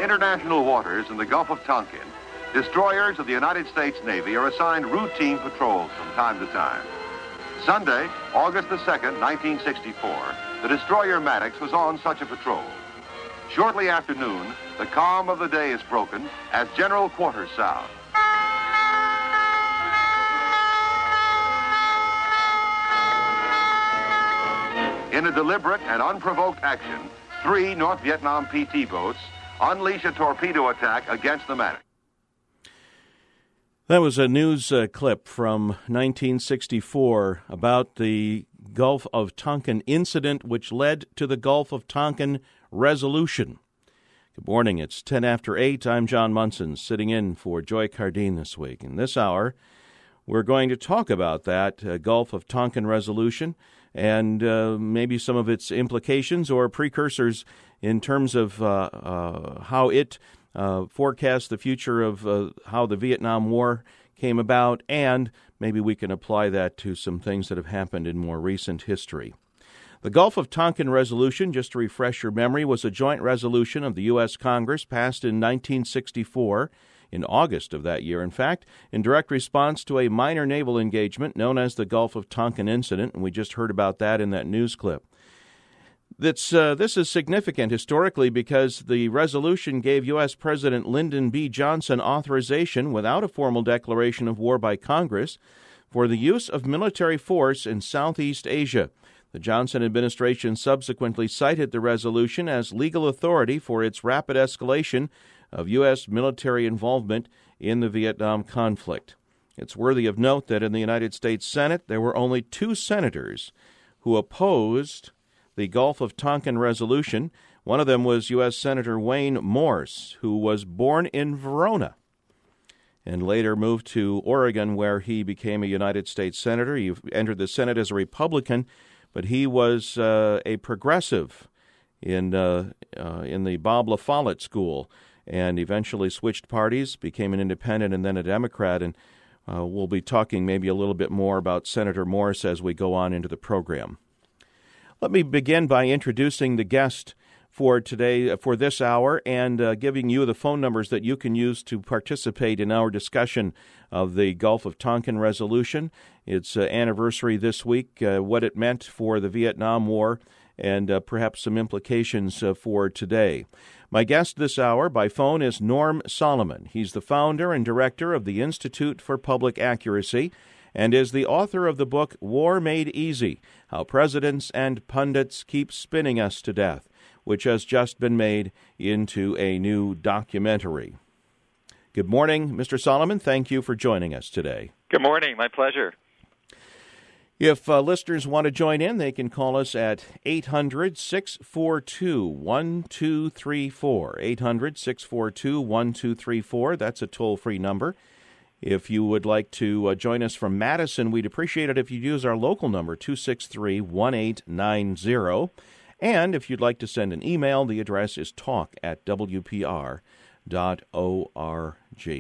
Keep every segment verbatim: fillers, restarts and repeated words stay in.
international waters in the Gulf of Tonkin, destroyers of the United States Navy are assigned routine patrols from time to time. Sunday, August the second, nineteen sixty-four, the destroyer Maddox was on such a patrol. Shortly after noon, the calm of the day is broken as general quarters sound. In a deliberate and unprovoked action, three North Vietnam P T boats unleash a torpedo attack against the Maddox. That was a news uh, clip from nineteen sixty-four about the Gulf of Tonkin incident, which led to the Gulf of Tonkin resolution. Good morning. It's ten after eight. I'm John Munson, sitting in for Joy Cardine this week. In this hour, we're going to talk about that uh, Gulf of Tonkin resolution and uh, maybe some of its implications or precursors in terms of uh, uh, how it uh, forecasts the future of uh, how the Vietnam War came about, and maybe we can apply that to some things that have happened in more recent history. The Gulf of Tonkin resolution, just to refresh your memory, was a joint resolution of the U S Congress passed in nineteen sixty-four, in August of that year, in fact, in direct response to a minor naval engagement known as the Gulf of Tonkin incident, and we just heard about that in that news clip. That's, uh, this is significant historically because the resolution gave U S. President Lyndon B. Johnson authorization, without a formal declaration of war by Congress, for the use of military force in Southeast Asia. The Johnson administration subsequently cited the resolution as legal authority for its rapid escalation of U S military involvement in the Vietnam conflict. It's worthy of note that in the United States Senate, there were only two senators who opposed the Gulf of Tonkin resolution. One of them was U S. Senator Wayne Morse, who was born in Verona and later moved to Oregon, where he became a United States Senator. He entered the Senate as a Republican, but he was uh, a progressive in uh, uh, in the Bob La Follette School, and eventually switched parties, became an independent and then a Democrat, and uh, we'll be talking maybe a little bit more about Senator Morse as we go on into the program. Let me begin by introducing the guest for today, for this hour, and uh, giving you the phone numbers that you can use to participate in our discussion of the Gulf of Tonkin resolution. Its uh, anniversary this week, uh, what it meant for the Vietnam War, and uh, perhaps some implications uh, for today. My guest this hour by phone is Norm Solomon. He's the founder and director of the Institute for Public Accuracy and is the author of the book War Made Easy, How Presidents and Pundits Keep Spinning Us to Death, which has just been made into a new documentary. Good morning, Mister Solomon. Thank you for joining us today. Good morning. My pleasure. If uh, listeners want to join in, they can call us at eight hundred, six four two, one two three four, eight hundred, six four two, one two three four. That's a toll-free number. If you would like to uh, join us from Madison, we'd appreciate it if you'd use our local number, two six three, one eight nine zero. And if you'd like to send an email, the address is talk at w p r dot org.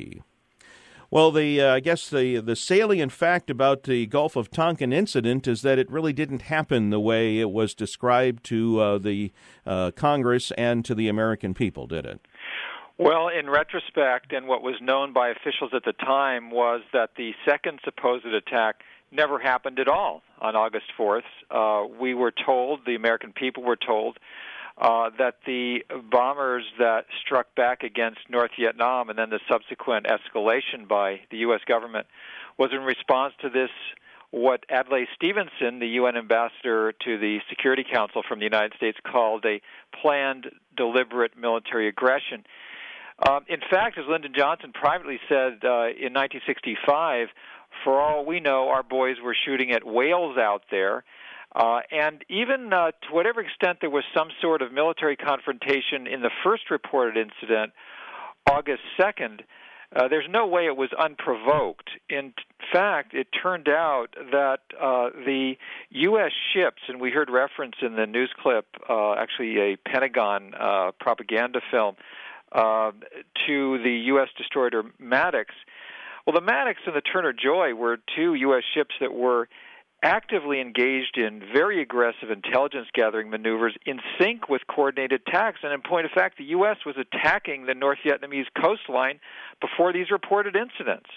Well, the uh, I guess the the salient fact about the Gulf of Tonkin incident is that it really didn't happen the way it was described to uh, the uh, Congress and to the American people, did it? Well, in retrospect, and what was known by officials at the time was that the second supposed attack never happened at all on August fourth. Uh, we were told, the American people were told, Uh, that the bombers that struck back against North Vietnam and then the subsequent escalation by the U S government was in response to this, what Adlai Stevenson, the U N ambassador to the Security Council from the United States, called a planned, deliberate military aggression. Um, in fact, as Lyndon Johnson privately said uh, in nineteen sixty-five, for all we know, our boys were shooting at whales out there. Uh, and even uh, to whatever extent there was some sort of military confrontation in the first reported incident, August second, uh, there's no way it was unprovoked. In fact, it turned out that uh, the U S ships, and we heard reference in the news clip, uh, actually a Pentagon uh, propaganda film, uh, to the U S destroyer Maddox. Well, the Maddox and the Turner Joy were two U S ships that were actively engaged in very aggressive intelligence-gathering maneuvers in sync with coordinated attacks. And in point of fact, the U S was attacking the North Vietnamese coastline before these reported incidents.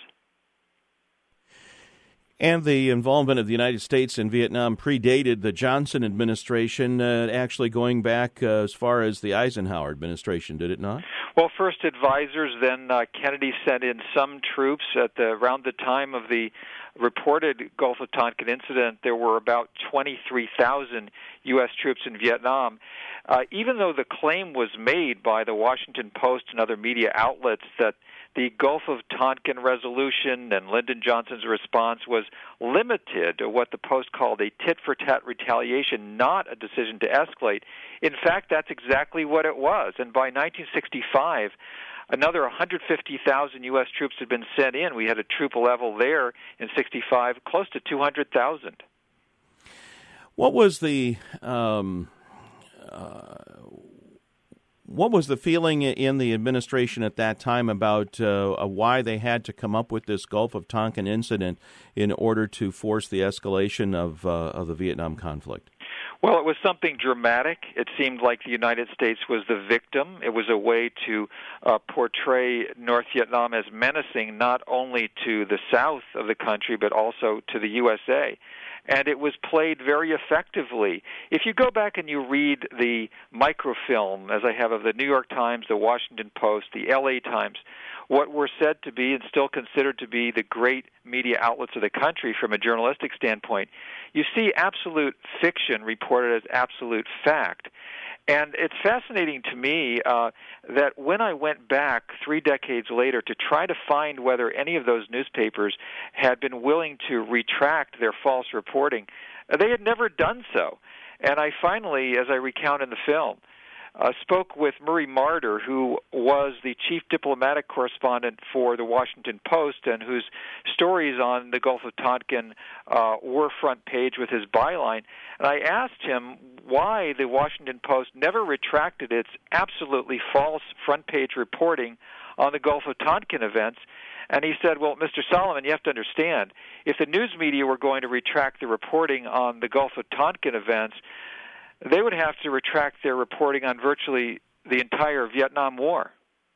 And the involvement of the United States in Vietnam predated the Johnson administration, uh, actually going back uh, as far as the Eisenhower administration, did it not? Well, first advisors, then uh, Kennedy sent in some troops. At the, around the time of the reported Gulf of Tonkin incident, there were about twenty-three thousand U S troops in Vietnam. Uh, even though the claim was made by the Washington Post and other media outlets that the Gulf of Tonkin resolution and Lyndon Johnson's response was limited to what the Post called a tit-for-tat retaliation, not a decision to escalate. In fact, that's exactly what it was. And by nineteen sixty-five, another one hundred fifty thousand U S troops had been sent in. We had a troop level there in sixty-five, close to two hundred thousand. What was the... Um uh... What was the feeling in the administration at that time about uh, why they had to come up with this Gulf of Tonkin incident in order to force the escalation of, uh, of the Vietnam conflict? Well, it was something dramatic. It seemed like the United States was the victim. It was a way to uh, portray North Vietnam as menacing not only to the south of the country but also to the U S A. And it was played very effectively. If you go back and you read the microfilm, as I have of the New York Times, the Washington Post, the L A Times, what were said to be and still considered to be the great media outlets of the country from a journalistic standpoint, you see absolute fiction reported as absolute fact. And it's fascinating to me uh, that when I went back three decades later to try to find whether any of those newspapers had been willing to retract their false reporting, they had never done so. And I finally, as I recount in the film, uh, spoke with Murray Marder, who was the chief diplomatic correspondent for the Washington Post and whose stories on the Gulf of Tonkin uh, were front page with his byline. And I asked him why the Washington Post never retracted its absolutely false front page reporting on the Gulf of Tonkin events. And he said, well, Mister Solomon, you have to understand, if the news media were going to retract the reporting on the Gulf of Tonkin events, they would have to retract their reporting on virtually the entire Vietnam War.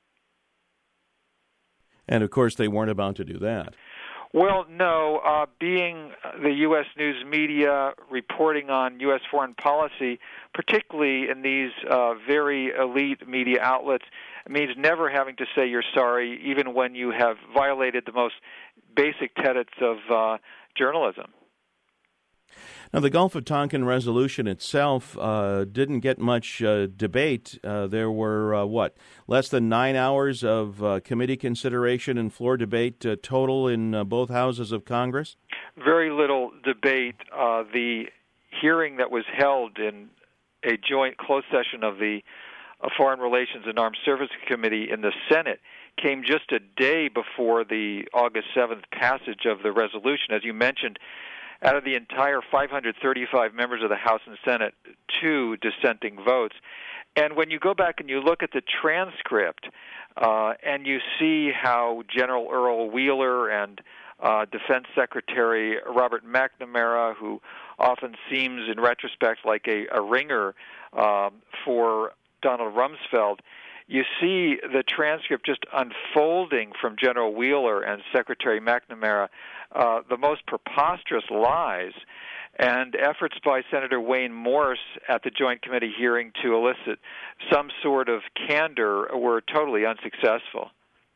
And, of course, they weren't about to do that. Well, no. Uh, being the U S news media reporting on U S foreign policy, particularly in these uh, very elite media outlets, means never having to say you're sorry, even when you have violated the most basic tenets of uh, journalism. Now, the Gulf of Tonkin resolution itself uh, didn't get much uh, debate. Uh, there were, uh, what, less than nine hours of uh, committee consideration and floor debate uh, total in uh, both houses of Congress? Very little debate. Uh, the hearing that was held in a joint closed session of the uh, Foreign Relations and Armed Services Committee in the Senate came just a day before the August seventh passage of the resolution. As you mentioned, out of the entire five hundred thirty-five members of the House and Senate, two dissenting votes. And when you go back and you look at the transcript uh, and you see how General Earl Wheeler and uh, Defense Secretary Robert McNamara, who often seems in retrospect like a, a ringer uh, for Donald Rumsfeld, you see the transcript just unfolding from General Wheeler and Secretary McNamara, uh, the most preposterous lies, and efforts by Senator Wayne Morse at the Joint Committee hearing to elicit some sort of candor were totally unsuccessful.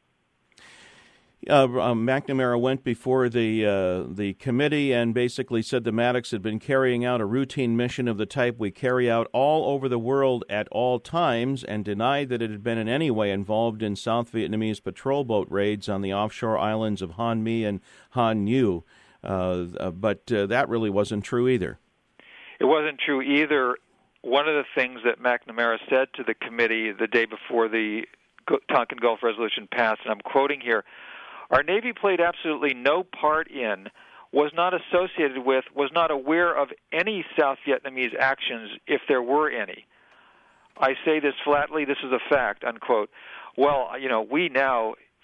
Uh, uh, McNamara went before the uh, the committee and basically said the Maddox had been carrying out a routine mission of the type we carry out all over the world at all times, and denied that it had been in any way involved in South Vietnamese patrol boat raids on the offshore islands of Han Mi and Han Nhu. Uh, uh, but uh, that really wasn't true either. It wasn't true either. One of the things that McNamara said to the committee the day before the Tonkin Gulf resolution passed, and I'm quoting here, "Our Navy played absolutely no part in, was not associated with, was not aware of any South Vietnamese actions if there were any. I say this flatly, this is a fact," unquote. Well, you know, we now,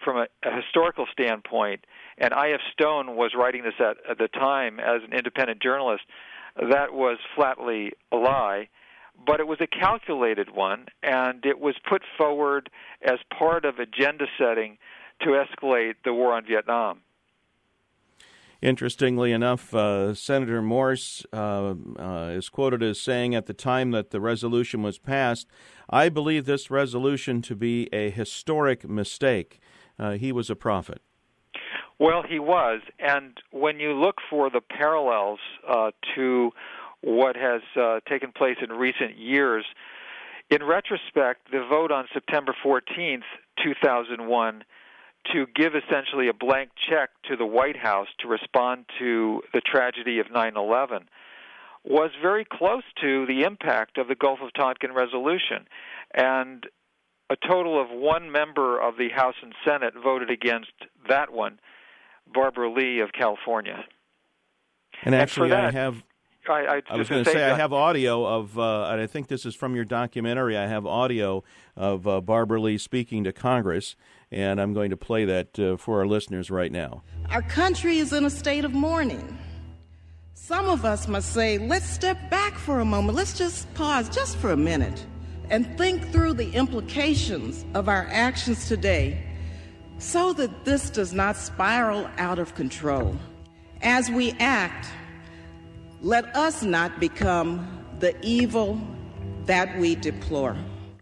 from a, a historical standpoint, and I F Stone was writing this at, at the time as an independent journalist, that was flatly a lie. But it was a calculated one, and it was put forward as part of agenda setting to escalate the war on Vietnam. Interestingly enough, uh, Senator Morse uh, uh, is quoted as saying at the time that the resolution was passed, "I believe this resolution to be a historic mistake." Uh, he was a prophet. Well, he was, and when you look for the parallels uh, to what has uh, taken place in recent years, in retrospect, the vote on September fourteenth, two thousand one, to give essentially a blank check to the White House to respond to the tragedy of nine eleven was very close to the impact of the Gulf of Tonkin resolution. And a total of one member of the House and Senate voted against that one, Barbara Lee of California. And actually, and that, I have... I, I, I was going to say, say I have audio of, uh, and I think this is from your documentary, I have audio of uh, Barbara Lee speaking to Congress, and I'm going to play that uh, for our listeners right now. Our country is in a state of mourning. Some of us must say, let's step back for a moment. Let's just pause just for a minute and think through the implications of our actions today so that this does not spiral out of control. As we act, let us not become the evil that we deplore.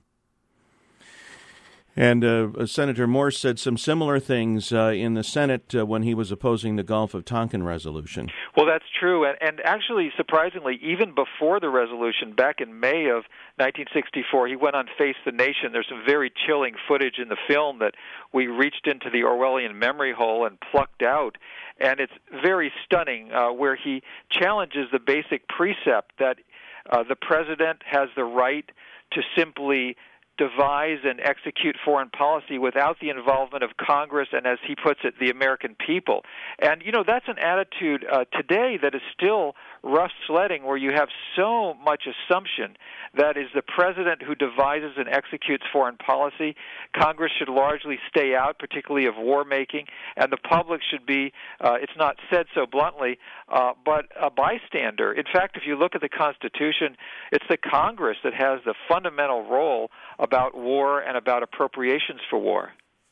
And uh, Senator Morse said some similar things uh, in the Senate uh, when he was opposing the Gulf of Tonkin resolution. Well, that's true. And, and actually, surprisingly, even before the resolution, back in May of nineteen sixty-four, he went on Face the Nation. There's some very chilling footage in the film that we reached into the Orwellian memory hole and plucked out. And it's very stunning uh, where he challenges the basic precept that uh, the president has the right to simply devise and execute foreign policy without the involvement of Congress and, as he puts it, the American people. And, you know, that's an attitude uh, today that is still rough sledding, where you have so much assumption that is the president who devises and executes foreign policy. Congress should largely stay out, particularly of war making, and the public should be, uh, it's not said so bluntly, uh, but a bystander. In fact, if you look at the Constitution, it's the Congress that has the fundamental role about war and about appropriations for war.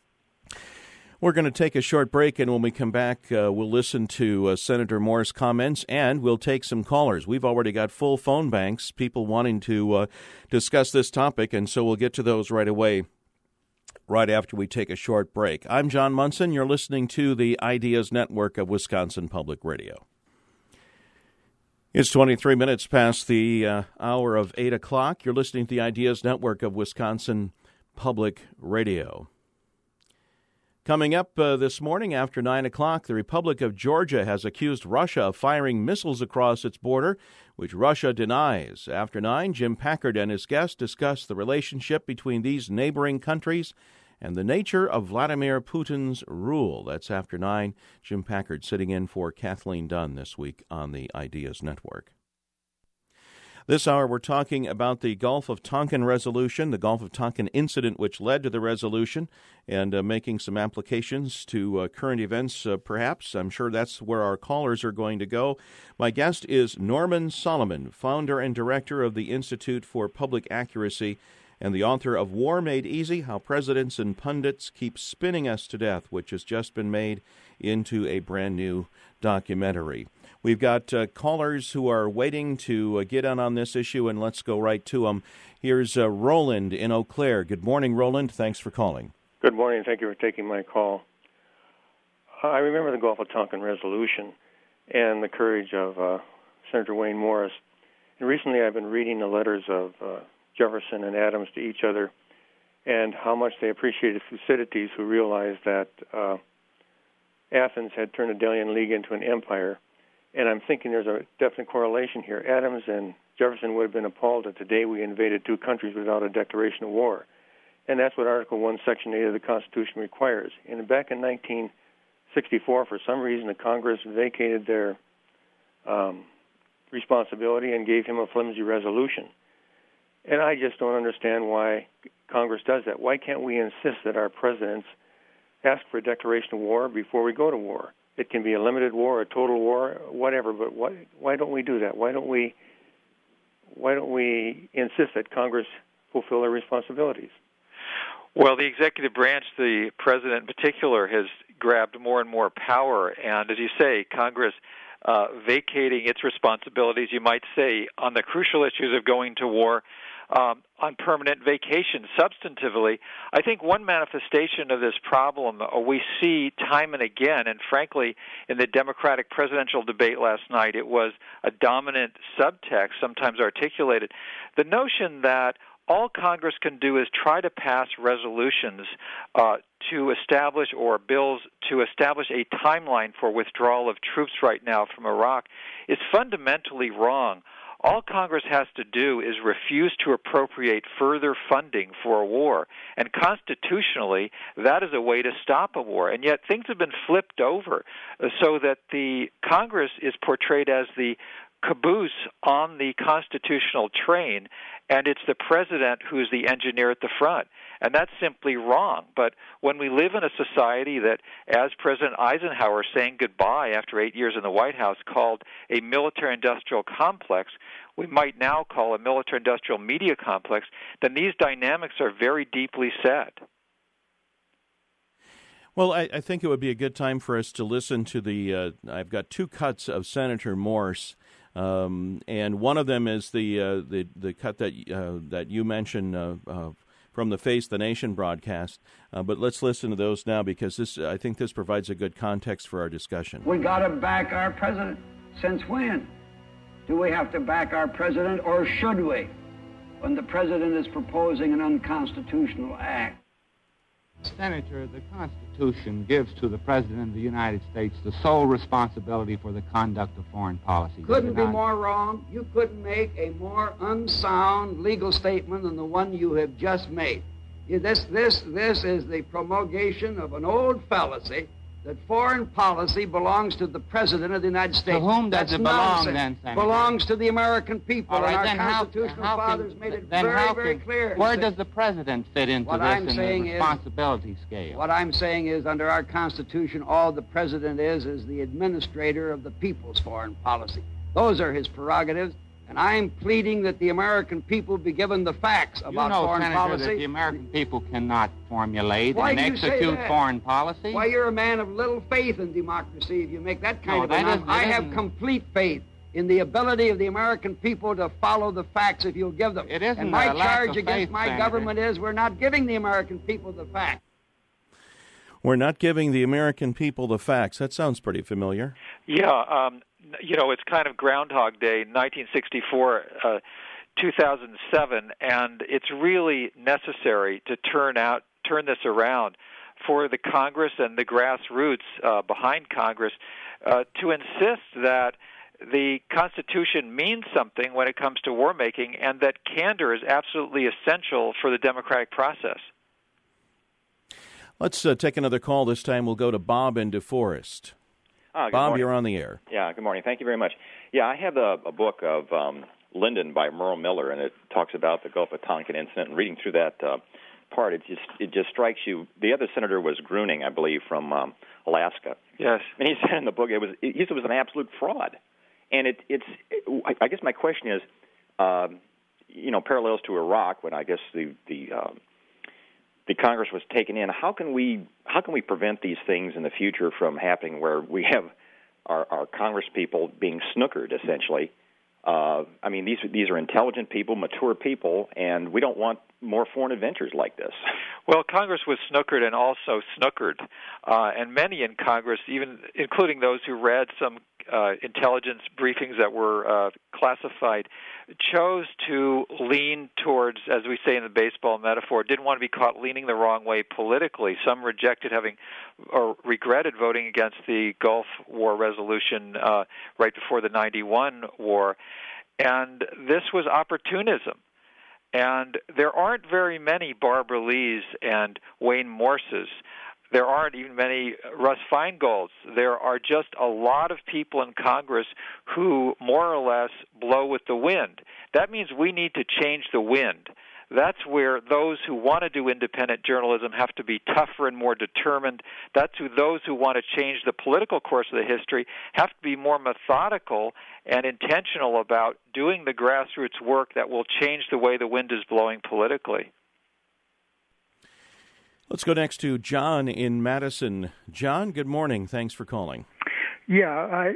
We're going to take a short break, and when we come back, uh, we'll listen to uh, Senator Moore's comments, and we'll take some callers. We've already got full phone banks, people wanting to uh, discuss this topic, and so we'll get to those right away, right after we take a short break. I'm John Munson. You're listening to the Ideas Network of Wisconsin Public Radio. It's twenty-three minutes past the uh, hour of eight o'clock. You're listening to the Ideas Network of Wisconsin Public Radio. Coming up uh, this morning after nine o'clock, the Republic of Georgia has accused Russia of firing missiles across its border, which Russia denies. After nine, Jim Packard and his guests discuss the relationship between these neighboring countries and the nature of Vladimir Putin's rule. That's after nine. Jim Packard sitting in for Kathleen Dunn this week on the Ideas Network. This hour, we're talking about the Gulf of Tonkin resolution, the Gulf of Tonkin incident which led to the resolution, and uh, making some applications to uh, current events, uh, perhaps. I'm sure that's where our callers are going to go. My guest is Norman Solomon, founder and director of the Institute for Public Accuracy and the author of War Made Easy, How Presidents and Pundits Keep Spinning Us to Death, which has just been made into a brand new documentary. We've got uh, callers who are waiting to uh, get in on this issue, and let's go right to them. Here's uh, Roland in Eau Claire. Good morning, Roland. Thanks for calling. Good morning. Thank you for taking my call. I remember the Gulf of Tonkin resolution and the courage of uh, Senator Wayne Morris. And recently I've been reading the letters of uh, Jefferson and Adams to each other and how much they appreciated Thucydides, who realized that uh, Athens had turned the Delian League into an empire. And I'm thinking there's a definite correlation here. Adams and Jefferson would have been appalled that today we invaded two countries without a declaration of war. And that's what Article one, Section eight of the Constitution requires. And back in nineteen sixty-four, for some reason, the Congress vacated their um, responsibility and gave him a flimsy resolution. And I just don't understand why Congress does that. Why can't we insist that our presidents ask for a declaration of war before we go to war. It can be a limited war, a total war, whatever. But why why don't we do that? Why don't we why don't we insist that Congress fulfill their responsibilities? Well, the executive branch, the president in particular, has grabbed more and more power, and as you say, Congress uh, vacating its responsibilities, you might say, on the crucial issues of going to war, um, on permanent vacation, substantively. I think one manifestation of this problem uh, we see time and again, and frankly, in the Democratic presidential debate last night, it was a dominant subtext, sometimes articulated, the notion that all Congress can do is try to pass resolutions uh, to establish, or bills to establish, a timeline for withdrawal of troops right now from Iraq is fundamentally wrong. All Congress has to do is refuse to appropriate further funding for a war. And constitutionally, that is a way to stop a war. And yet things have been flipped over so that the Congress is portrayed as the caboose on the constitutional train, and it's the president who's the engineer at the front. And that's simply wrong. But when we live in a society that, as President Eisenhower saying goodbye after eight years in the White House, called a military-industrial complex, we might now call a military-industrial media complex, then these dynamics are very deeply set. Well, I, I think it would be a good time for us to listen to the, uh, I've got two cuts of Senator Morse. Um, and one of them is the uh, the the cut that uh, that you mentioned uh, uh, from the Face the Nation broadcast. Uh, but let's listen to those now, because this I think this provides a good context for our discussion. We got to back our president. Since when? Do we have to back our president, or should we? When the president is proposing an unconstitutional act. Senator, the Constitution gives to the President of the United States the sole responsibility for the conduct of foreign policy. Couldn't be more wrong. You couldn't make a more unsound legal statement than the one you have just made. This, this, this is the promulgation of an old fallacy that foreign policy belongs to the President of the United States. To whom does That's it belong, nonsense. then, Senator? Belongs to the American people, All right, and our then how- constitutional how can- fathers made it then very, how very can- clear. Where does the President fit into What this I'm in saying the is- responsibility scale? What I'm saying is, under our Constitution, all the President is is the administrator of the people's foreign policy. Those are his prerogatives, and I'm pleading that the American people be given the facts about you know, foreign Senator, policy. that the American people cannot formulate Why and do you say execute that? foreign policy. Why, you're a man of little faith in democracy if you make that kind No, of that announcement. isn't- I it have isn't- complete faith in the ability of the American people to follow the facts if you'll give them. It isn't and my a lack charge of against faith, my Senator. government is we're not giving the American people the facts. We're not giving the American people the facts. That sounds pretty familiar. Yeah, um, you know, it's kind of Groundhog Day, nineteen sixty-four, uh, two thousand seven, and it's really necessary to turn out, turn this around for the Congress and the grassroots uh, behind Congress uh, to insist that the Constitution means something when it comes to war making, and that candor is absolutely essential for the democratic process. Let's uh, take another call. This time we'll go to Bob in DeForest. Oh, good Bob, morning. you're on the air. Yeah, good morning. Thank you very much. Yeah, I have a, a book of um, Linden by Merle Miller, and it talks about the Gulf of Tonkin incident. And reading through that uh, part, it just it just strikes you. The other senator was Gruning, I believe, from um, Alaska. Yes. And he said in the book it was he said it was an absolute fraud. And it it's it, I guess my question is, um, you know, parallels to Iraq when I guess the the um, the Congress was taken in. How can we how can we prevent these things in the future from happening, where we have our, our Congress people being snookered essentially? Uh, I mean, these these are intelligent people, mature people, and we don't want more foreign adventures like this. Well, Congress was snookered and also snookered, uh, and many in Congress, even including those who read some uh, intelligence briefings that were uh, classified, chose to lean towards, as we say in the baseball metaphor, didn't want to be caught leaning the wrong way politically. Some rejected having or regretted voting against the Gulf War resolution uh, right before the ninety-one war, and this was opportunism. And there aren't very many Barbara Lees and Wayne Morses. There aren't even many Russ Feingolds. There are just a lot of people in Congress who more or less blow with the wind. That means we need to change the wind. That's where those who want to do independent journalism have to be tougher and more determined. That's who those who want to change the political course of the history have to be more methodical and intentional about doing the grassroots work that will change the way the wind is blowing politically. Let's go next to John in Madison. John, good morning. Thanks for calling. Yeah, I,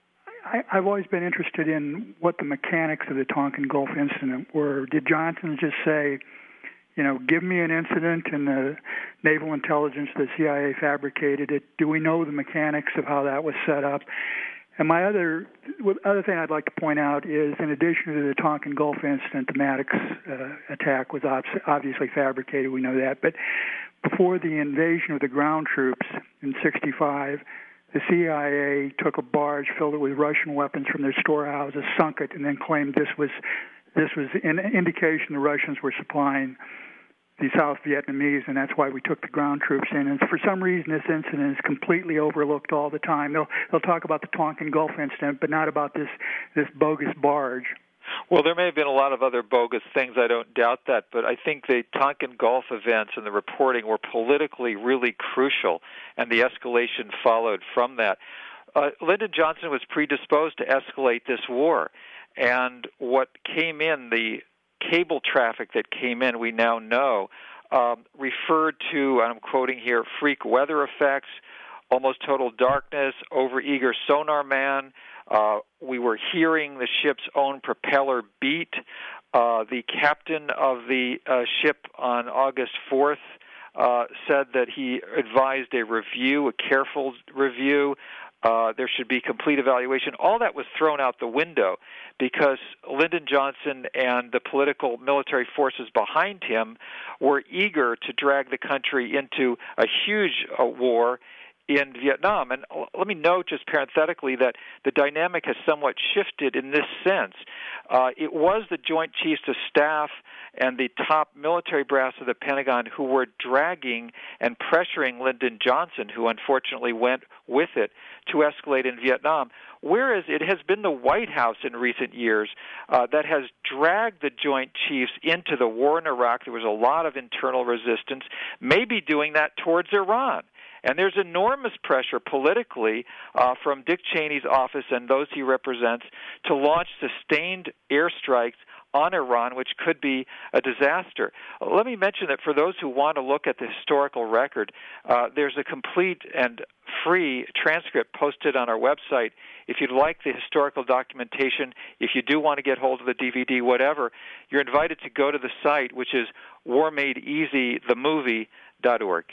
I, I've always been interested in what the mechanics of the Tonkin Gulf incident were. Did Johnson just say, you know, give me an incident and the naval intelligence, the C I A fabricated it? Do we know the mechanics of how that was set up? And my other other thing I'd like to point out is, in addition to the Tonkin Gulf incident, the Maddox uh, attack was ob- obviously fabricated. We know that. But before the invasion of the ground troops in sixty-five, the C I A took a barge, filled it with Russian weapons from their storehouses, sunk it, and then claimed this was this was an indication the Russians were supplying the South Vietnamese, and that's why we took the ground troops in. And for some reason, this incident is completely overlooked all the time. They'll they'll talk about the Tonkin Gulf incident, but not about this this bogus barge. Well, there may have been a lot of other bogus things. I don't doubt that. But I think the Tonkin Gulf events and the reporting were politically really crucial, and the escalation followed from that. Uh, Lyndon Johnson was predisposed to escalate this war. And what came in, the cable traffic that came in, we now know, um, referred to, and I'm quoting here, freak weather effects, almost total darkness, overeager sonar man. Uh, we were hearing the ship's own propeller beat. Uh, the captain of the uh, ship on August fourth uh, said that he advised a review, a careful review. Uh, there should be complete evaluation. All that was thrown out the window because Lyndon Johnson and the political military forces behind him were eager to drag the country into a huge uh, war in Vietnam. And let me note just parenthetically that the dynamic has somewhat shifted in this sense. Uh, it was the Joint Chiefs of Staff and the top military brass of the Pentagon who were dragging and pressuring Lyndon Johnson, who unfortunately went with it, to escalate in Vietnam. Whereas it has been the White House in recent years uh, that has dragged the Joint Chiefs into the war in Iraq. There was a lot of internal resistance, maybe doing that towards Iran. And there's enormous pressure politically uh, from Dick Cheney's office and those he represents to launch sustained airstrikes on Iran, which could be a disaster. Let me mention that for those who want to look at the historical record, uh, there's a complete and free transcript posted on our website. If you'd like the historical documentation, if you do want to get hold of the D V D, whatever, you're invited to go to the site, which is war made easy the movie dot org.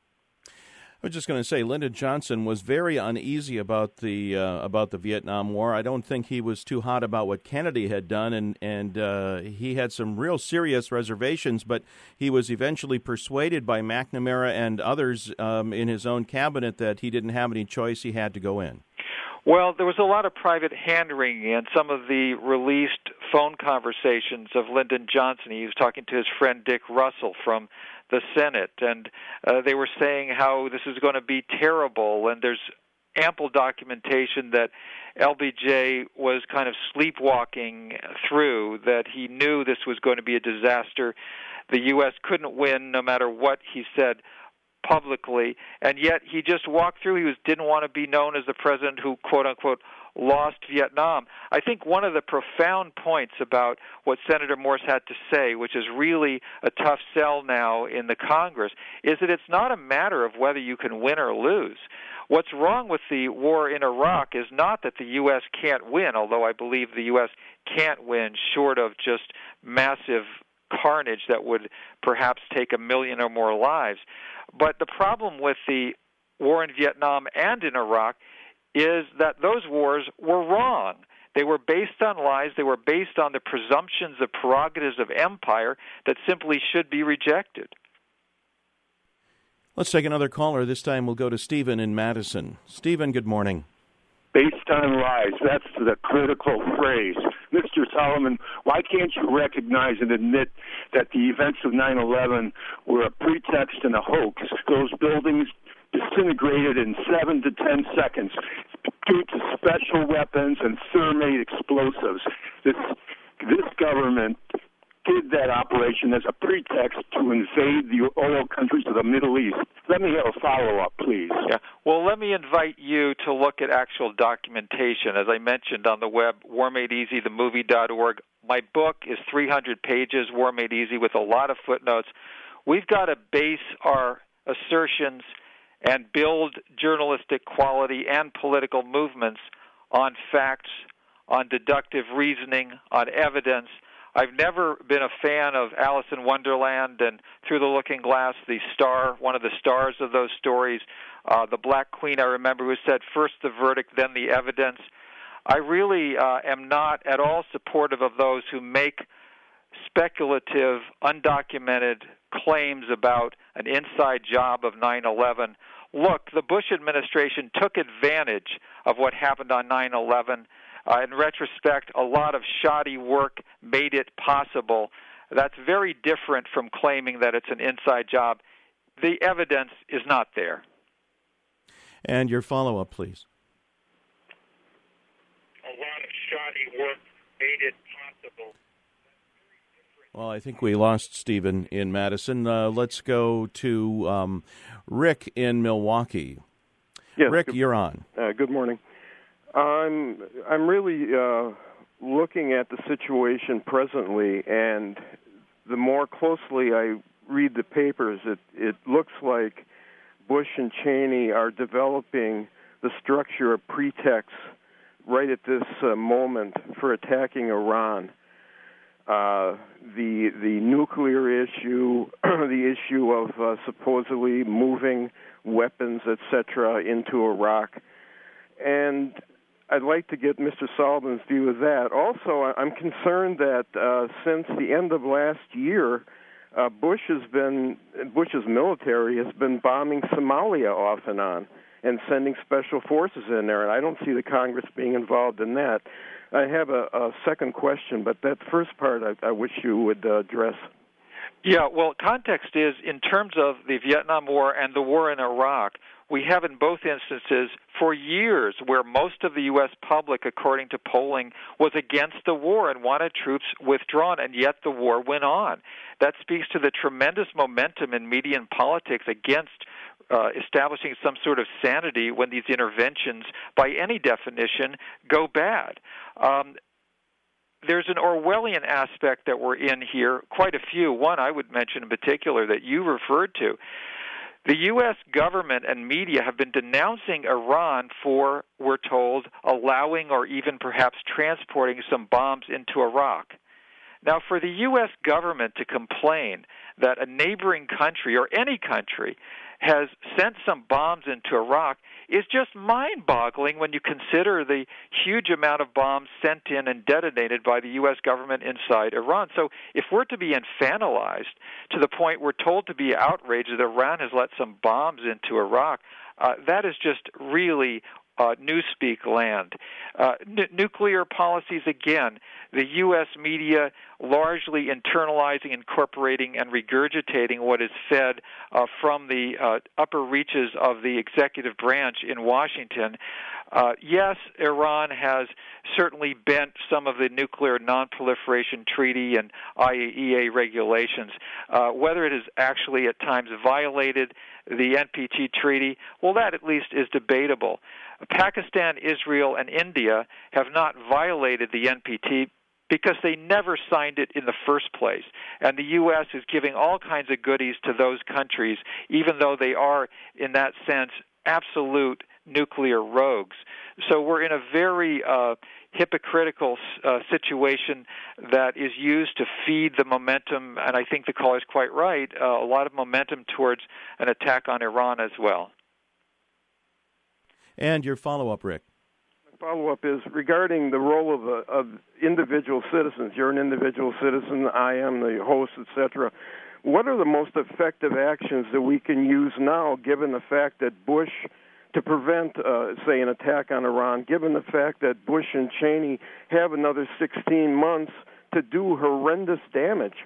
I was just going to say, Lyndon Johnson was very uneasy about the uh, about the Vietnam War. I don't think he was too hot about what Kennedy had done, and and uh, he had some real serious reservations. But he was eventually persuaded by McNamara and others um, in his own cabinet that he didn't have any choice; he had to go in. Well, there was a lot of private hand-wringing and some of the released phone conversations of Lyndon Johnson. He was talking to his friend Dick Russell from the Senate, and uh, they were saying how this is going to be terrible, and there's ample documentation that L B J was kind of sleepwalking through, that he knew this was going to be a disaster. The U S couldn't win no matter what he said publicly, and yet he just walked through. He was, didn't want to be known as the president who, quote-unquote, lost Vietnam. I think one of the profound points about what Senator Morse had to say, which is really a tough sell now in the Congress, is that it's not a matter of whether you can win or lose. What's wrong with the war in Iraq is not that the U S can't win, although I believe the U S can't win short of just massive carnage that would perhaps take a million or more lives. But the problem with the war in Vietnam and in Iraq is that those wars were wrong. They were based on lies. They were based on the presumptions, the prerogatives of empire that simply should be rejected. Let's take another caller. This time we'll go to Stephen in Madison. Stephen, good morning. Based on lies, that's the critical phrase. Mister Solomon, why can't you recognize and admit that the events of nine eleven were a pretext and a hoax? Those buildings disintegrated in seven to ten seconds due to special weapons and thermite explosives. This this government did that operation as a pretext to invade the oil countries of the Middle East. Let me have a follow-up, please. Yeah. Well, let me invite you to look at actual documentation. As I mentioned on the web, war made easy the movie dot org. My book is three hundred pages, War Made Easy, with a lot of footnotes. We've got to base our assertions and build journalistic quality and political movements on facts, on deductive reasoning, on evidence. I've never been a fan of Alice in Wonderland and Through the Looking Glass, the star, one of the stars of those stories, uh, the Black Queen, I remember, who said, first the verdict, then the evidence. I really uh, am not at all supportive of those who make speculative, undocumented claims about an inside job of nine eleven. Look, the Bush administration took advantage of what happened on nine eleven. Uh, in retrospect, a lot of shoddy work made it possible. That's very different from claiming that it's an inside job. The evidence is not there. And your follow-up, please. A lot of shoddy work made it possible. Well, I think we lost Stephen in Madison. Uh, let's go to um, Rick in Milwaukee. Yes, Rick, good, you're on. Uh, good morning. I'm I'm really uh, looking at the situation presently, and the more closely I read the papers, it it looks like Bush and Cheney are developing the structure of pretext right at this uh, moment for attacking Iran. Uh, the the nuclear issue, the issue of uh, supposedly moving weapons, et cetera, into Iraq, and I'd like to get Mister Solomon's view of that. Also, I'm concerned that uh, since the end of last year, uh, Bush has been Bush's military has been bombing Somalia off and on and sending special forces in there, and I don't see the Congress being involved in that. I have a, a second question, but that first part I, I wish you would uh, address. Yeah, well, context is, in terms of the Vietnam War and the war in Iraq, we have in both instances for years where most of the U S public, according to polling, was against the war and wanted troops withdrawn, and yet the war went on. That speaks to the tremendous momentum in media and politics against uh, establishing some sort of sanity when these interventions, by any definition, go bad. Um, There's an Orwellian aspect that we're in here, quite a few. One I would mention in particular that you referred to. The U S government and media have been denouncing Iran for, we're told, allowing or even perhaps transporting some bombs into Iraq. Now, for the U S government to complain that a neighboring country or any country has sent some bombs into Iraq is just mind-boggling when you consider the huge amount of bombs sent in and detonated by the U S government inside Iran. So if we're to be infantilized to the point we're told to be outraged that Iran has let some bombs into Iraq, uh, that is just really Uh, newspeak land. Uh, n- nuclear policies, again, the U S media largely internalizing, incorporating, and regurgitating what is fed uh, from the uh, upper reaches of the executive branch in Washington. Uh, yes, Iran has certainly bent some of the nuclear non-proliferation treaty and I A E A regulations. Uh, whether it has actually at times violated the N P T treaty, well, that at least is debatable. Pakistan, Israel, and India have not violated the N P T because they never signed it in the first place. And the U S is giving all kinds of goodies to those countries, even though they are, in that sense, absolute nuclear rogues. So we're in a very uh, hypocritical uh, situation that is used to feed the momentum, and I think the caller is quite right, uh, a lot of momentum towards an attack on Iran as well. And your follow-up, Rick. My follow-up is regarding the role of, uh, of individual citizens. You're an individual citizen. I am the host, et cetera. What are the most effective actions that we can use now, given the fact that Bush, to prevent, uh, say, an attack on Iran, given the fact that Bush and Cheney have another sixteen months to do horrendous damage?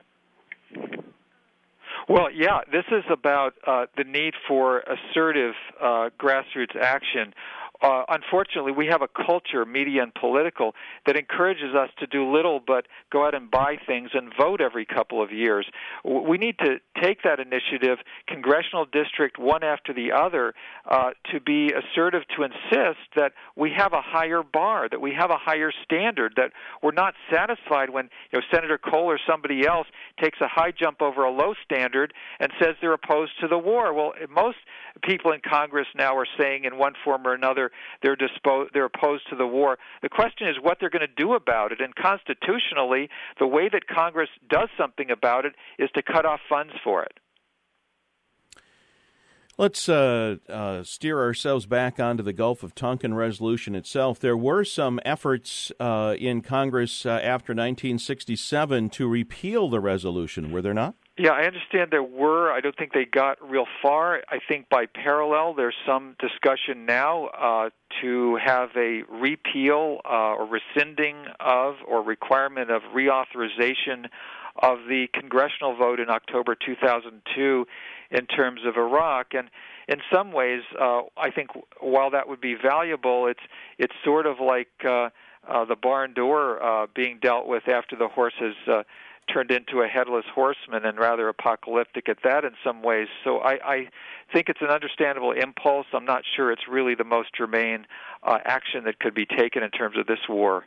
Well, yeah, this is about uh, the need for assertive uh, grassroots action. uh, unfortunately, we have a culture, media and political, that encourages us to do little but go out and buy things and vote every couple of years. We need to take that initiative, congressional district one after the other, uh, to be assertive, to insist that we have a higher bar, that we have a higher standard, that we're not satisfied when you know Senator Cole or somebody else takes a high jump over a low standard and says they're opposed to the war. Well, most people in Congress now are saying in one form or another they're dispo- they're opposed to the war. The question is what they're going to do about it. And constitutionally, the way that Congress does something about it is to cut off funds for it. Let's uh, uh, steer ourselves back onto the Gulf of Tonkin resolution itself. There were some efforts uh, in Congress uh, after nineteen sixty-seven to repeal the resolution, were there not? Yeah, I understand there were. I don't think they got real far. I think by parallel, there's some discussion now uh, to have a repeal uh, or rescinding of or requirement of reauthorization of the congressional vote in October two thousand two in terms of Iraq. And in some ways, uh, I think while that would be valuable, it's it's sort of like uh, uh, the barn door uh, being dealt with after the horse has uh, turned into a headless horseman, and rather apocalyptic at that in some ways. So I, I think it's an understandable impulse. I'm not sure it's really the most germane uh, action that could be taken in terms of this war.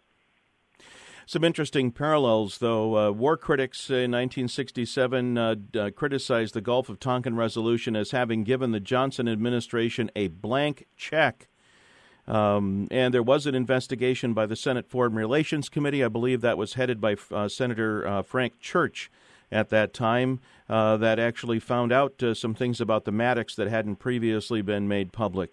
Some interesting parallels, though. Uh, war critics in nineteen sixty-seven uh, uh, criticized the Gulf of Tonkin resolution as having given the Johnson administration a blank check. Um, and there was an investigation by the Senate Foreign Relations Committee. I believe that was headed by uh, Senator uh, Frank Church at that time, uh, that actually found out uh, some things about the Maddox that hadn't previously been made public.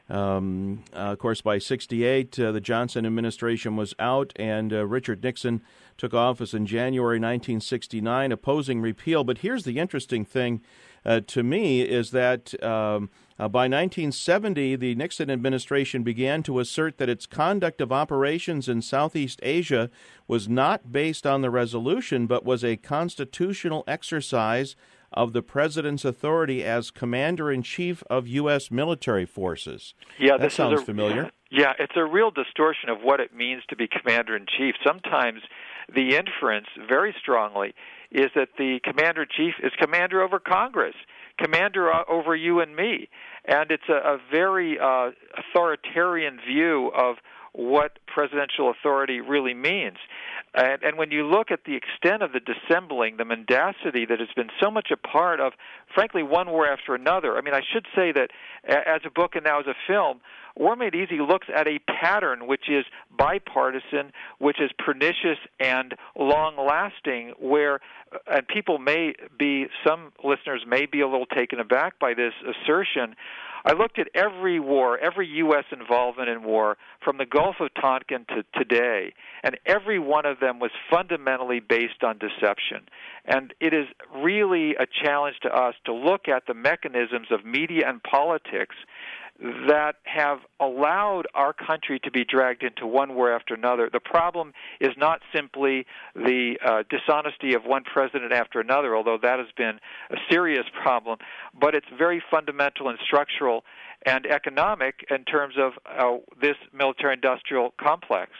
Um, uh, of course, by sixty-eight, uh, the Johnson administration was out, and uh, Richard Nixon took office in January nineteen sixty-nine, opposing repeal. But here's the interesting thing uh, to me is that um, uh, by nineteen seventy, the Nixon administration began to assert that its conduct of operations in Southeast Asia was not based on the resolution, but was a constitutional exercise of the president's authority as commander-in-chief of U S military forces. Yeah, that this sounds is a, familiar. Yeah, it's a real distortion of what it means to be commander-in-chief. Sometimes the inference, very strongly, is that the commander-in-chief is commander over Congress, commander over you and me. And it's a, a very uh, authoritarian view of what presidential authority really means. And, and when you look at the extent of the dissembling, the mendacity that has been so much a part of, frankly, one war after another. I mean, I should say that as a book and now as a film, War Made Easy looks at a pattern which is bipartisan, which is pernicious and long-lasting, where and people may be, some listeners may be a little taken aback by this assertion. I looked at every war, every U S involvement in war, from the Gulf of Tonkin to today, and every one of them was fundamentally based on deception. And it is really a challenge to us to look at the mechanisms of media and politics that have allowed our country to be dragged into one war after another. The problem is not simply the uh, dishonesty of one president after another, although that has been a serious problem, but it's very fundamental and structural and economic in terms of uh, this military-industrial complex.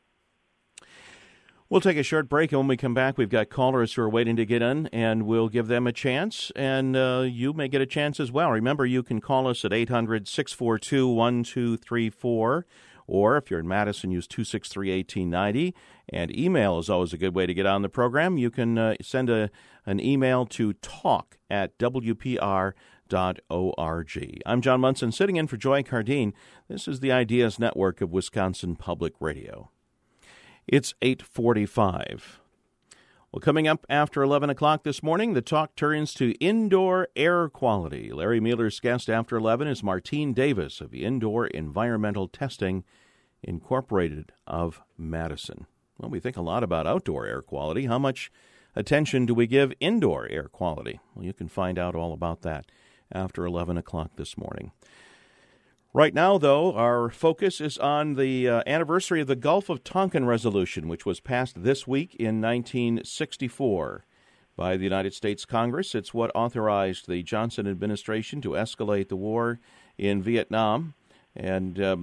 We'll take a short break, and when we come back, we've got callers who are waiting to get in, and we'll give them a chance, and uh, you may get a chance as well. Remember, you can call us at eight hundred, six four two, one two three four, or if you're in Madison, use two six three, one eight nine zero, and email is always a good way to get on the program. You can uh, send a, an email to talk at w p r dot org. I'm John Munson, sitting in for Joy Cardine. This is the Ideas Network of Wisconsin Public Radio. It's eight forty-five. Well, coming up after eleven o'clock this morning, the talk turns to indoor air quality. Larry Mueller's guest after eleven is Martine Davis of Indoor Environmental Testing Incorporated of Madison. Well, we think a lot about outdoor air quality. How much attention do we give indoor air quality? Well, you can find out all about that after eleven o'clock this morning. Right now, though, our focus is on the uh, anniversary of the Gulf of Tonkin resolution, which was passed this week in nineteen sixty-four by the United States Congress. It's what authorized the Johnson administration to escalate the war in Vietnam. And um,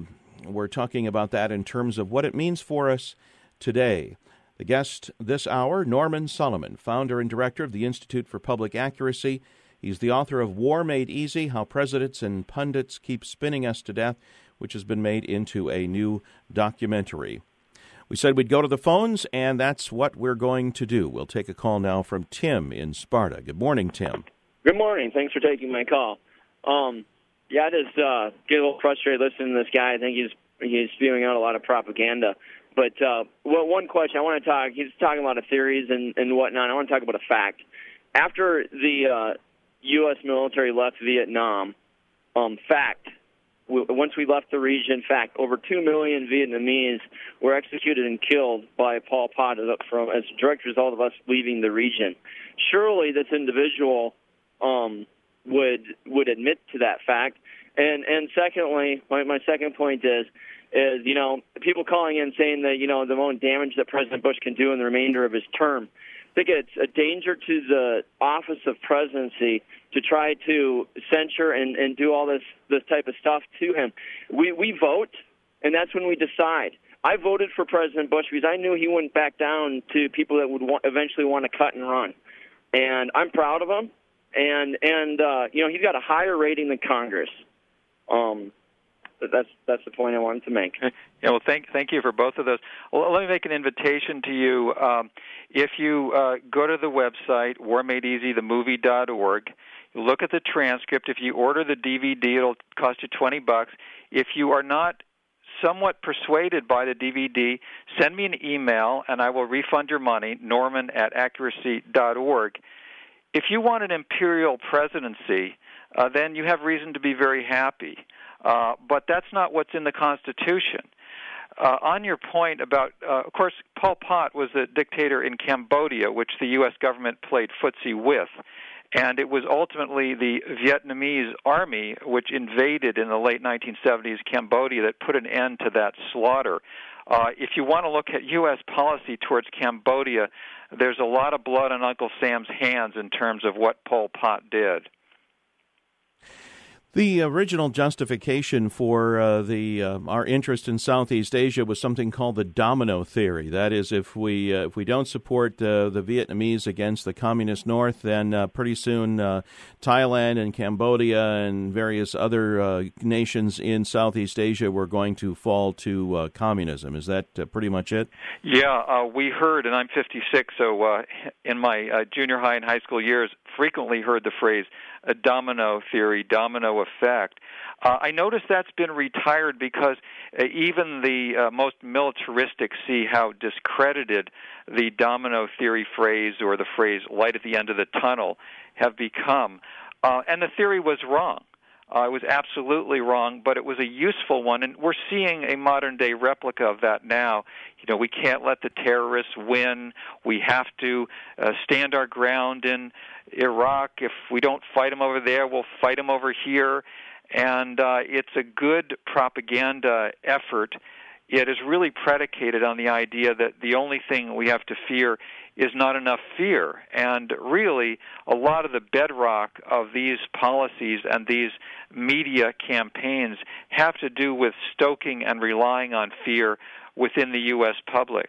we're talking about that in terms of what it means for us today. The guest this hour, Norman Solomon, founder and director of the Institute for Public Accuracy. He's the author of War Made Easy, How Presidents and Pundits Keep Spinning Us to Death, which has been made into a new documentary. We said we'd go to the phones, and that's what we're going to do. We'll take a call now from Tim in Sparta. Good morning, Tim. Good morning. Thanks for taking my call. Um, yeah, I just uh, get a little frustrated listening to this guy. I think he's he's spewing out a lot of propaganda. But uh, well, one question I want to talk, he's talking a lot of theories and, and whatnot. I want to talk about a fact. After the uh, U S military left Vietnam, um, fact, w- once we left the region, fact, over two million Vietnamese were executed and killed by Pol Pot from, as a direct result of us leaving the region. Surely this individual um, would would admit to that fact. And, and secondly, my, my second point is, is, you know, people calling in saying that, you know, the amount of damage that President Bush can do in the remainder of his term. I think it's a danger to the office of presidency to try to censure and, and do all this, this type of stuff to him. We, we vote, and that's when we decide. I voted for President Bush because I knew he wouldn't back down to people that would want, eventually want to cut and run. And I'm proud of him. And, and uh, you know, he's got a higher rating than Congress. Um That's that's the point I wanted to make. Yeah, well, thank thank you for both of those. Well, let me make an invitation to you. Um, if you uh, go to the website war made easy the movie dot org, look at the transcript. If you order the D V D, it'll cost you twenty bucks. If you are not somewhat persuaded by the D V D, send me an email and I will refund your money. Norman at accuracy dot org. If you want an imperial presidency, uh, then you have reason to be very happy. Uh, but that's not what's in the Constitution. Uh, on your point about, uh, of course, Pol Pot was a dictator in Cambodia, which the U S government played footsie with. And it was ultimately the Vietnamese army, which invaded in the late nineteen seventies Cambodia, that put an end to that slaughter. Uh, if you want to look at U S policy towards Cambodia, there's a lot of blood on Uncle Sam's hands in terms of what Pol Pot did. The original justification for uh, the uh, our interest in Southeast Asia was something called the domino theory. That is, if we uh, if we don't support uh, the Vietnamese against the communist North, then uh, pretty soon uh, Thailand and Cambodia and various other uh, nations in Southeast Asia were going to fall to uh, communism. Is that uh, pretty much it? Yeah, uh, we heard, and I'm fifty-six, so uh, in my uh, junior high and high school years, frequently heard the phrase a domino theory, domino effect. Uh, I noticed that's been retired because uh, even the uh, most militaristic see how discredited the domino theory phrase or the phrase light at the end of the tunnel have become. Uh, and the theory was wrong. Uh, it was absolutely wrong, but it was a useful one, and we're seeing a modern-day replica of that now. You know, we can't let the terrorists win. We have to uh, stand our ground in Iraq. If we don't fight them over there, we'll fight them over here. And uh, it's a good propaganda effort. It is really predicated on the idea that the only thing we have to fear is not enough fear. And really, a lot of the bedrock of these policies and these media campaigns have to do with stoking and relying on fear within the U S public.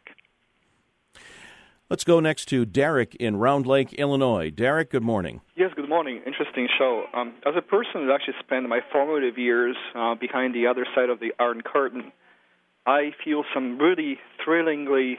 Let's go next to Derek in Round Lake, Illinois. Derek, good morning. Yes, good morning. Interesting show. Um, as a person who actually spent my formative years uh, behind the other side of the Iron Curtain, I feel some really thrillingly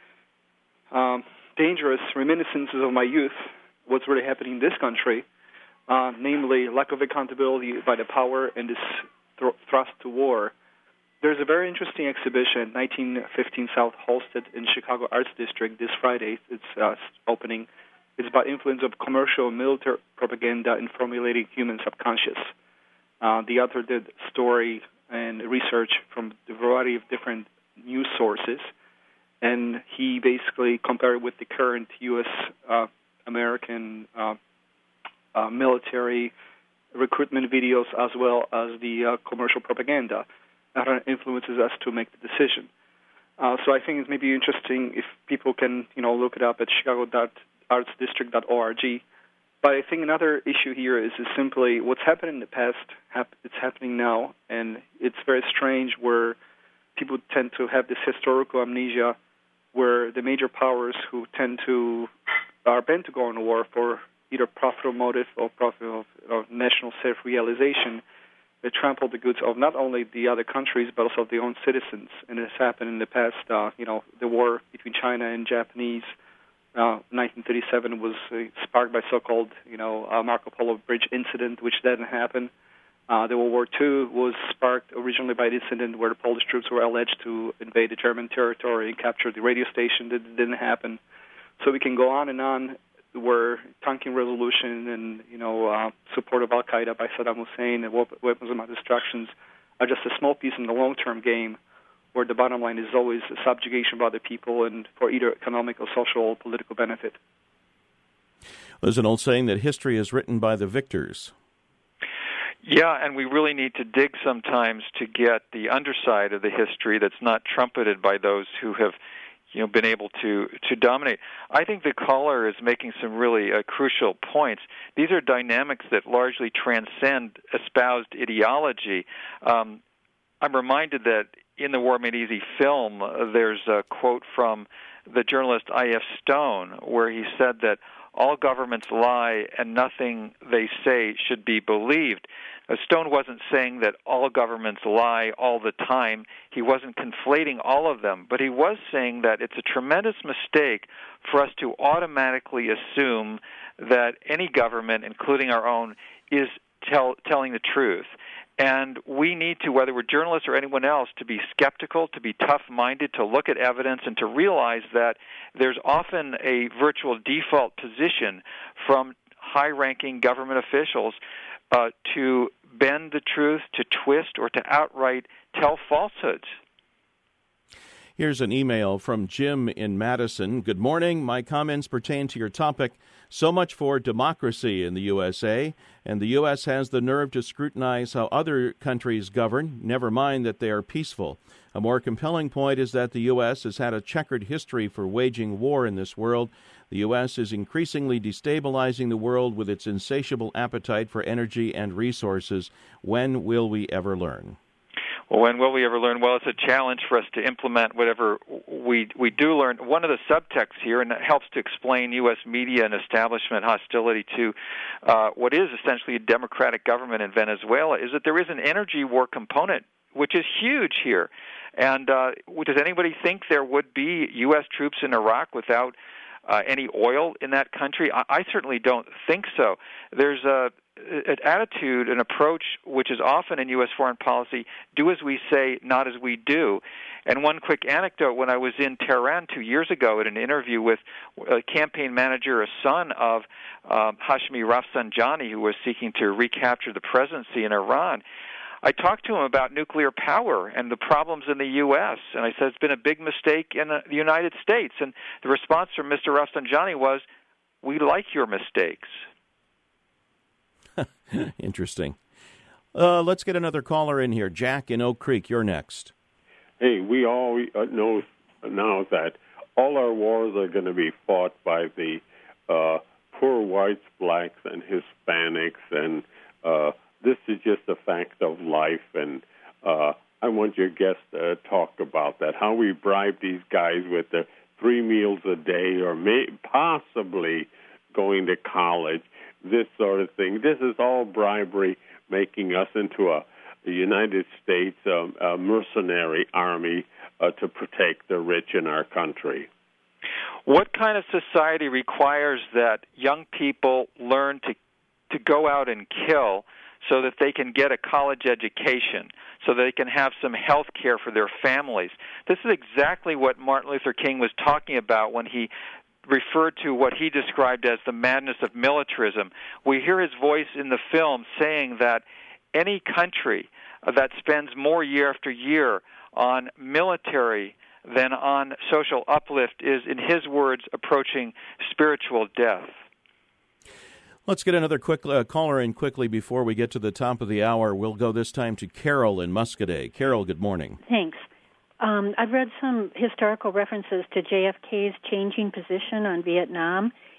um, dangerous reminiscences of my youth, what's really happening in this country, uh, namely lack of accountability by the power and this th- thrust to war. There's a very interesting exhibition, nineteen fifteen South Halsted in Chicago Arts District, this Friday. It's uh, opening. It's about influence of commercial and military propaganda in formulating human subconscious. Uh, the author did story and research from a variety of different news sources, and he basically compared with the current U S uh, American uh, uh, military recruitment videos as well as the uh, commercial propaganda. That influences us to make the decision. Uh, so I think it may be interesting if people can, you know, look it up at chicago dot arts district dot org But I think another issue here is, is simply what's happened in the past, hap- it's happening now, and it's very strange where people tend to have this historical amnesia where the major powers who tend to are bent to go on war for either profitable motive or profit of, of national self-realization, they trample the goods of not only the other countries but also of their own citizens. And it's happened in the past. Uh, you know, the war between China and Japanese, uh, nineteen thirty-seven, was uh, sparked by so-called, you know, uh, Marco Polo Bridge incident, which didn't happen. Uh, the World War Two was sparked originally by an incident where the Polish troops were alleged to invade the German territory and capture the radio station. That didn't happen. So we can go on and on, where Tonkin Resolution and, you know, uh, support of Al-Qaeda by Saddam Hussein and weapons of mass destructions are just a small piece in the long-term game, where the bottom line is always a subjugation of other people and for either economic or social or political benefit. There's an old saying that history is written by the victors. Yeah, and we really need to dig sometimes to get the underside of the history that's not trumpeted by those who have, you know, been able to, to dominate. I think the caller is making some really uh, crucial points. These are dynamics that largely transcend espoused ideology. Um, I'm reminded that in the War Made Easy film, uh, there's a quote from the journalist I F Stone where he said that all governments lie and nothing they say should be believed. Uh, Stone wasn't saying that all governments lie all the time. He wasn't conflating all of them, but he was saying that it's a tremendous mistake for us to automatically assume that any government, including our own, is tell, telling the truth. And we need to, whether we're journalists or anyone else, to be skeptical, to be tough-minded, to look at evidence, and to realize that there's often a virtual default position from high-ranking government officials uh, to bend the truth, to twist, or to outright tell falsehoods. Here's an email from Jim in Madison. Good morning. My comments pertain to your topic. So much for democracy in the U S A, and the U S has the nerve to scrutinize how other countries govern, never mind that they are peaceful. A more compelling point is that the U S has had a checkered history for waging war in this world. The U S is increasingly destabilizing the world with its insatiable appetite for energy and resources. When will we ever learn? Well, when will we ever learn? Well, it's a challenge for us to implement whatever we we do learn. One of the subtexts here, and it helps to explain U S media and establishment hostility to uh, what is essentially a democratic government in Venezuela, is that there is an energy war component, which is huge here. And uh, does anybody think there would be U S troops in Iraq without uh, any oil in that country? I, I certainly don't think so. There's a an attitude, an approach, which is often in U S foreign policy, do as we say, not as we do. And one quick anecdote, when I was in Tehran two years ago at an interview with a campaign manager, a son of um, Hashemi Rafsanjani, who was seeking to recapture the presidency in Iran, I talked to him about nuclear power and the problems in the U S, and I said it's been a big mistake in the United States. And the response from Mister Rafsanjani was, we like your mistakes. Interesting. Uh, let's get another caller in here. Jack in Oak Creek, you're next. Hey, we all know now that all our wars are going to be fought by the uh, poor whites, blacks, and Hispanics, and uh, this is just a fact of life, and uh, I want your guest to talk about that, how we bribe these guys with their three meals a day or may, possibly going to college, this sort of thing. This is all bribery, making us into a, a United States um, a mercenary army uh, to protect the rich in our country. What kind of society requires that young people learn to to go out and kill so that they can get a college education, so they can have some health care for their families? This is exactly what Martin Luther King was talking about when he referred to what he described as the madness of militarism. We hear his voice in the film saying that any country that spends more year after year on military than on social uplift is, in his words, approaching spiritual death. Let's get another quick uh, caller in quickly before we get to the top of the hour. We'll go this time to Carol in Muscadet. Carol, good morning. Thanks. Um, I've read some historical references to J F K's changing position on Vietnam,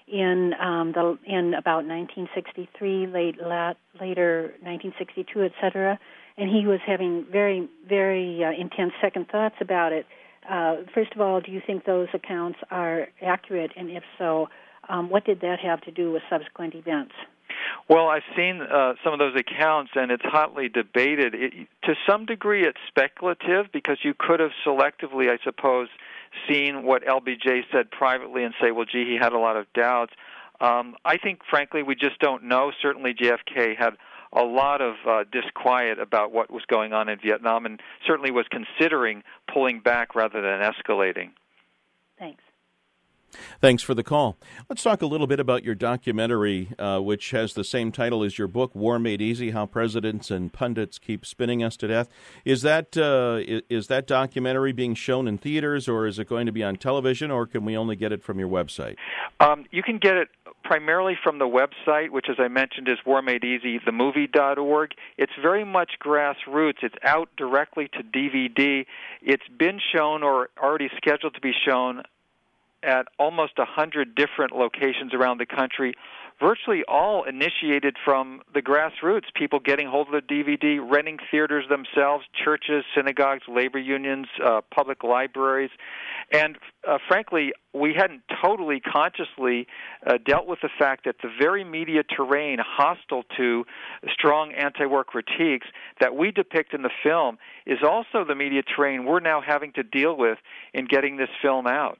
in um, the in about nineteen sixty-three, late lat, later nineteen sixty-two, et cetera. And he was having very, very uh, intense second thoughts about it. Uh, first of all, do you think those accounts are accurate? And if so, um, what did that have to do with subsequent events? Well, I've seen uh, some of those accounts, and it's hotly debated. It, to some degree, it's speculative because you could have selectively, I suppose, seen what L B J said privately and say, well, gee, he had a lot of doubts. Um, I think, frankly, we just don't know. Certainly J F K had a lot of uh, disquiet about what was going on in Vietnam and certainly was considering pulling back rather than escalating. Thanks. Thanks for the call. Let's talk a little bit about your documentary, uh, which has the same title as your book, War Made Easy, How Presidents and Pundits Keep Spinning Us to Death. Is that uh, is that documentary being shown in theaters, or is it going to be on television, or can we only get it from your website? Um, you can get it primarily from the website, which, as I mentioned, is war made easy the movie dot org. It's very much grassroots. It's out directly to D V D. It's been shown or already scheduled to be shown at almost one hundred different locations around the country, virtually all initiated from the grassroots, people getting hold of the D V D, renting theaters themselves, churches, synagogues, labor unions, uh, public libraries. And uh, frankly, we hadn't totally consciously uh, dealt with the fact that the very media terrain hostile to strong anti-war critiques that we depict in the film is also the media terrain we're now having to deal with in getting this film out.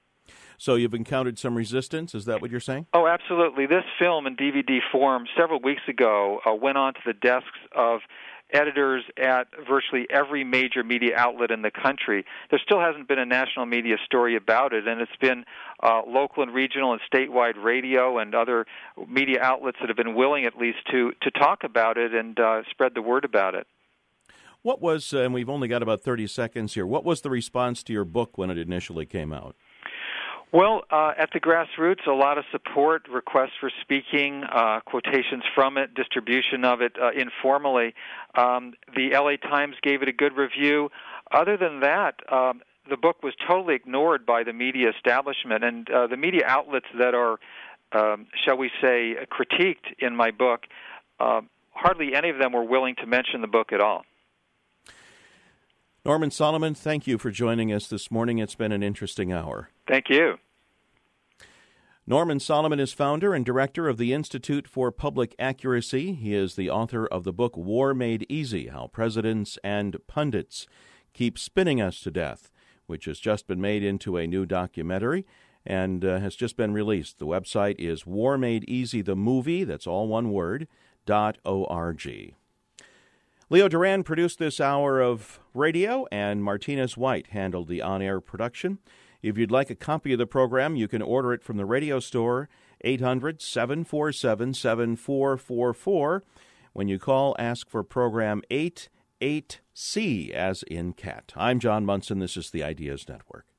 So you've encountered some resistance? Is that what you're saying? Oh, absolutely. This film in D V D form several weeks ago uh, went onto the desks of editors at virtually every major media outlet in the country. There still hasn't been a national media story about it, and it's been uh, local and regional and statewide radio and other media outlets that have been willing at least to, to talk about it and uh, spread the word about it. What was, uh, and we've only got about thirty seconds here, what was the response to your book when it initially came out? Well, uh, at the grassroots, a lot of support, requests for speaking, uh, quotations from it, distribution of it uh, informally. Um, the L A Times gave it a good review. Other than that, um, the book was totally ignored by the media establishment, and uh, the media outlets that are, um, shall we say, critiqued in my book, uh, hardly any of them were willing to mention the book at all. Norman Solomon, thank you for joining us this morning. It's been an interesting hour. Thank you. Norman Solomon is founder and director of the Institute for Public Accuracy. He is the author of the book War Made Easy, How Presidents and Pundits Keep Spinning Us to Death, which has just been made into a new documentary and uh, has just been released. The website is War Made Easy the Movie, that's all one word, dot O R G. Leo Duran produced this hour of radio, and Martinez White handled the on-air production. If you'd like a copy of the program, you can order it from the radio store, eight hundred, seven four seven, seven four four four. When you call, ask for program eight eight C, as in cat. I'm John Munson. This is the Ideas Network.